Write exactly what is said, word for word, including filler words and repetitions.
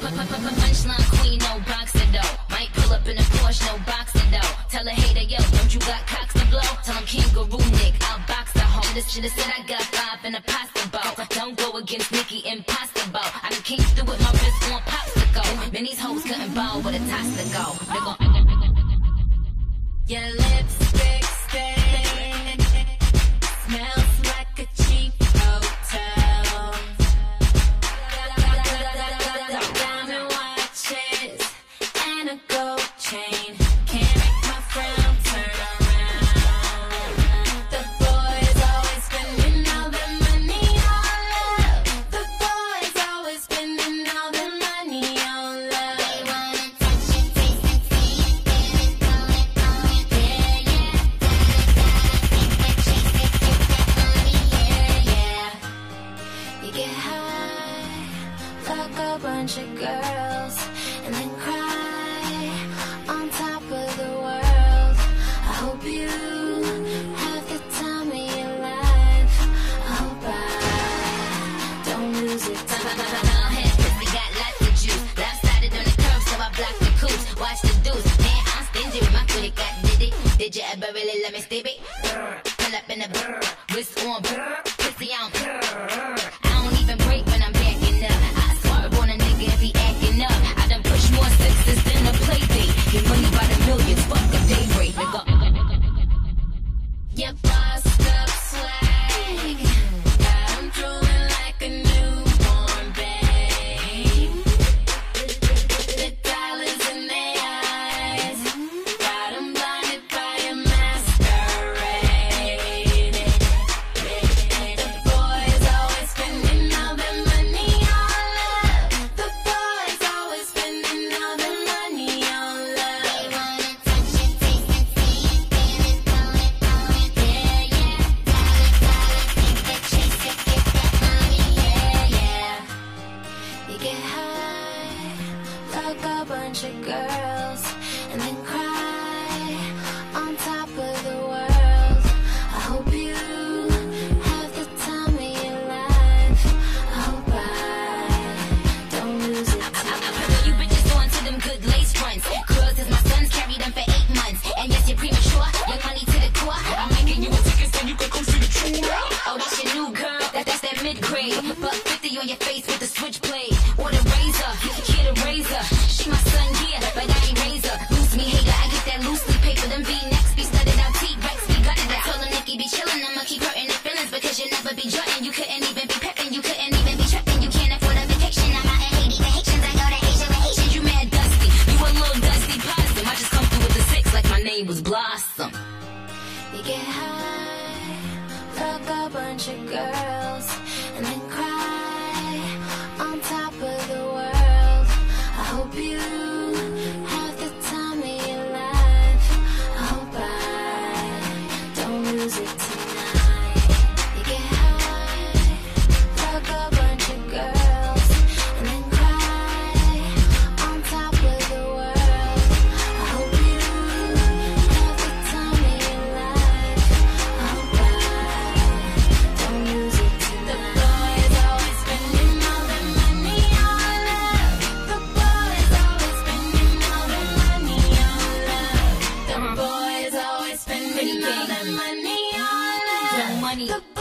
Punchline queen, no boxer though. Might pull up in a Porsche, no boxer though. Tell a hater, yo, don't you got cocks to blow? Tell him kangaroo Nick, I'll box the hoe. This shit said I got five in a pasta bowl. Don't go against Nicki, impossible. I done came through with my wrist on popsicle. Man, these hoes couldn't bowl with a toss to go. They gon' your lipstick stain smells like a cheap hotel. Diamond watches and a gold chain can't make my frown turn around. The boys always spending all their money on love. The boys always spending all their money on love. They wanna touch it, taste it, see it, feel it, know it, know it, yeah, yeah. Chase it, get that money, yeah, yeah. You get high, fuck a bunch of girls, and then cry on top of the world. I hope you have the time of your life. I hope I don't lose it. Head pussy got lots of juice. Lopsided on the curb, so I block the coops. Watch the deuce. Man, I'm stingy with my credit got did it. Did you ever really let me stay it? Pull up in the brr, wrist on brr, pussy on brr. I don't even break when I'm backing up. I swerve on a nigga if he acting up. I done push more sixes than a play date. Get money by the millions, fuck a day rate, nigga. Your bossed up swag got 'em drooling like a newborn babe. The dollars in their eyes got 'em blinded by a masquerade. The boys always spending all their money on love. The boys always spending all their money on love. They wanna touch it, taste it, see it, feel it, know it, know it, yeah, yeah. Think that chase it, get that money, yeah, yeah. You get high, fuck a bunch of girls, and then cry on top of the world. I hope you have the time of your life. I hope I don't lose it. I put you bitches on to them good lace fronts. Girls is my sons, carried them for eight months. And yes, you're premature, young money to the core. I'm making you a ticket so you can come see the true. Oh, that's your new girl, that, that's that mid-grade. Buck fifty on your face with the switchblade. Or the razor, kid a razor. She my son, yeah, but I ain't razor. Loose me hater, I get that loosely paper. Them V-necks be studded out, T-Rex be gutted. I told him Nicki be chillin', I'ma keep hurting the feelings because you never be jutting. You couldn't even be peppin', you couldn't even be trippin'. You can't afford a vacation. I'm out in Haiti, the Haitians, I go to Asia with Haitians. You mad dusty, you a little dusty possum. I just come through with the six like my name was Blossom. You get high, fuck a bunch of girls, and then cry on top of the world. I hope you have the time of your life. I hope I don't lose it tonight. You get high, fuck a bunch of girls, and then cry on top of the world. I hope you have the time of your life. I hope I don't lose it tonight. The boys always spending all their money on love. The boys always spending all their money on love. The boys always spending all their money on love. The